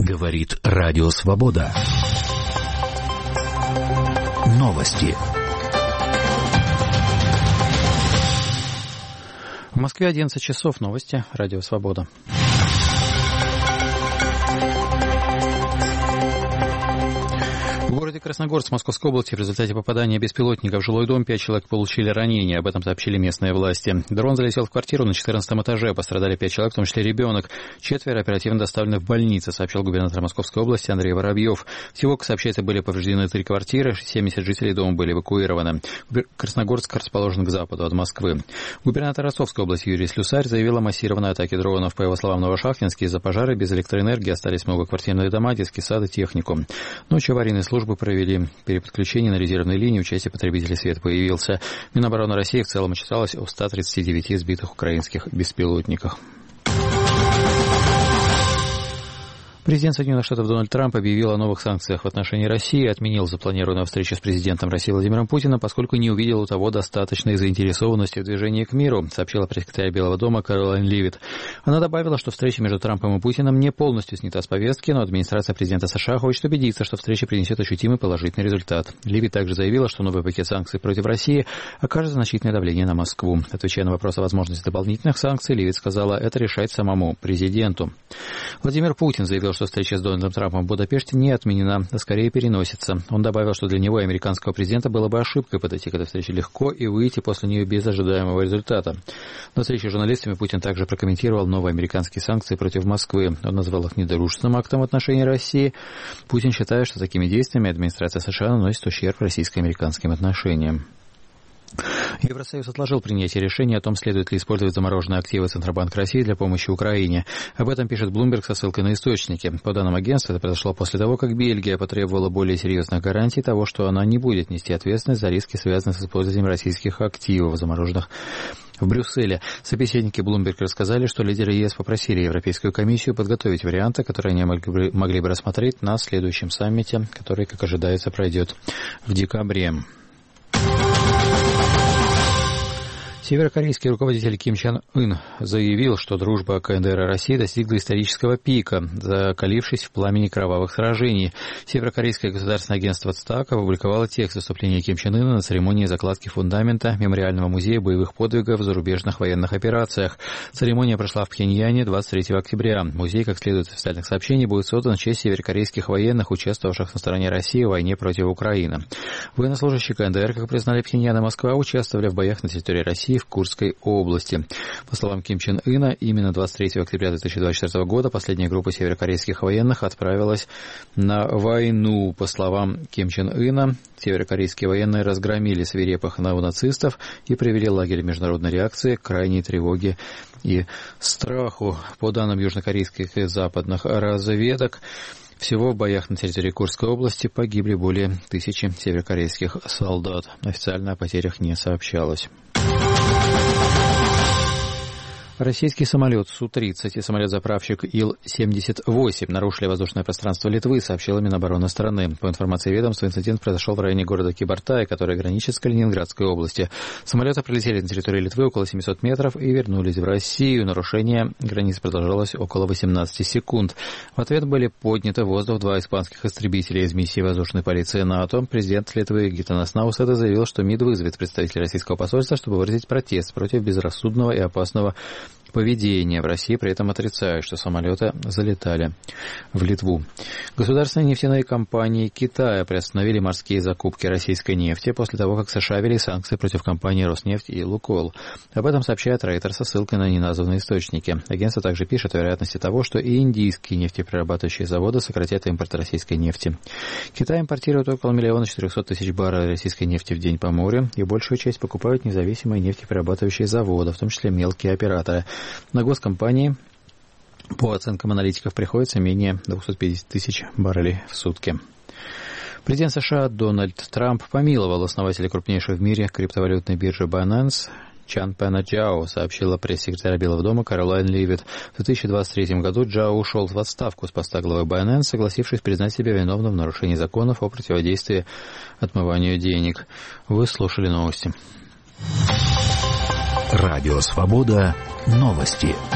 Говорит Радио Свобода. Новости. В Москве 11 часов. Новости. Радио Свобода. В городе Красногорск Московской области в результате попадания беспилотника в жилой дом 5 человек получили ранения. Об этом сообщили местные власти. Дрон залетел в квартиру на 14 этаже. Пострадали 5 человек, в том числе ребенок. 4 оперативно доставлены в больницу, сообщил губернатор Московской области Андрей Воробьев. Всего, как сообщается, были повреждены 3 квартиры, 70 жителей дома были эвакуированы. Красногорск расположен к западу от Москвы. Губернатор Ростовской области Юрий Слюсарь заявил о массированной атаке дронов. По его словам, в Новошахтинске из-за пожара без электроэнергии остались многоквартирные дома, детские сады, технику. Ночью аварийные службы провели переподключение на резервной линии, в части потребителей свет появился. Минобороны России в целом отчиталась о 139 сбитых украинских беспилотниках. Президент Соединенных Штатов Дональд Трамп объявил о новых санкциях в отношении России и отменил запланированную встречу с президентом России Владимиром Путиным, поскольку не увидел у того достаточной заинтересованности в движении к миру, сообщила пресс-секретарь Белого дома Кэролайн Левитт. Она добавила, что встреча между Трампом и Путиным не полностью снята с повестки, но администрация президента США хочет убедиться, что встреча принесет ощутимый положительный результат. Левитт также заявила, что новый пакет санкций против России окажет значительное давление на Москву. Отвечая на вопрос о возможности дополнительных санкций, Левитт сказала, это решать самому президенту. Владимир Путин заявил, что встреча с Дональдом Трампом в Будапеште не отменена, а скорее переносится. Он добавил, что для него и американского президента было бы ошибкой подойти к этой встрече легко и выйти после нее без ожидаемого результата. На встрече с журналистами Путин также прокомментировал новые американские санкции против Москвы. Он назвал их недружественным актом в отношении России. Путин считает, что такими действиями администрация США наносит ущерб российско-американским отношениям. Евросоюз отложил принятие решения о том, следует ли использовать замороженные активы Центробанка России для помощи Украине. Об этом пишет Bloomberg со ссылкой на источники. По данным агентства, это произошло после того, как Бельгия потребовала более серьезных гарантий того, что она не будет нести ответственность за риски, связанные с использованием российских активов, замороженных в Брюсселе. Собеседники Bloomberg рассказали, что лидеры ЕС попросили Европейскую комиссию подготовить варианты, которые они могли бы рассмотреть на следующем саммите, который, как ожидается, пройдет в декабре. Северокорейский руководитель Ким Чен Ын заявил, что дружба КНДР и России достигла исторического пика, закалившись в пламени кровавых сражений. Северокорейское государственное агентство ЦТАК опубликовало текст выступления Ким Чен Ына на церемонии закладки фундамента Мемориального музея боевых подвигов в зарубежных военных операциях. Церемония прошла в Пхеньяне 23 октября. Музей, как следует из официальных сообщений, будет создан в честь северокорейских военных, участвовавших на стороне России в войне против Украины. Военнослужащие КНДР, как признали Пхеньян и Москва, участвовали в боях на территории России в Курской области. По словам Ким Чен Ына, именно 23 октября 2024 года последняя группа северокорейских военных отправилась на войну. По словам Ким Чен Ына, северокорейские военные разгромили свирепых неонацистов и привели лагерь международной реакции к крайней тревоге и страху. По данным южнокорейских и западных разведок, всего в боях на территории Курской области погибли более 1000 северокорейских солдат. Официально о потерях не сообщалось. Российский самолет Су-30 и самолет-заправщик Ил-78 нарушили воздушное пространство Литвы, сообщила Минобороны страны. По информации ведомства, инцидент произошел в районе города Кибартай, который граничит с Калининградской областью. Самолеты пролетели на территорию Литвы около 700 метров и вернулись в Россию. Нарушение границ продолжалось около 18 секунд. В ответ были подняты в воздух 2 испанских истребителя из миссии воздушной полиции НАТО. Президент Литвы Гитанас Науседа заявил, что МИД вызовет представителей российского посольства, чтобы выразить протест против безрассудного и опасного поведения. В России при этом отрицают, что самолеты залетали в Литву. Государственные нефтяные компании Китая приостановили морские закупки российской нефти после того, как США ввели санкции против компаний Роснефть и Лукойл. Об этом сообщает Reuters со ссылкой на неназванные источники. Агентство также пишет о вероятности того, что и индийские нефтеперерабатывающие заводы сократят импорт российской нефти. Китай импортирует около 1 400 000 баррелей российской нефти в день по морю, и большую часть покупают независимые нефтеперерабатывающие заводы, в том числе мелкие операторы. На госкомпании, по оценкам аналитиков, приходится менее 250 000 баррелей в сутки. Президент США Дональд Трамп помиловал основателя крупнейшей в мире криптовалютной биржи Binance Чанпэна Джао, сообщила пресс-секретарь Белого дома Кэролайн Левитт. В 2023 году Джао ушел в отставку с поста главы Binance, согласившись признать себя виновным в нарушении законов о противодействии отмыванию денег. Вы слушали новости. Радио Свобода. Новости.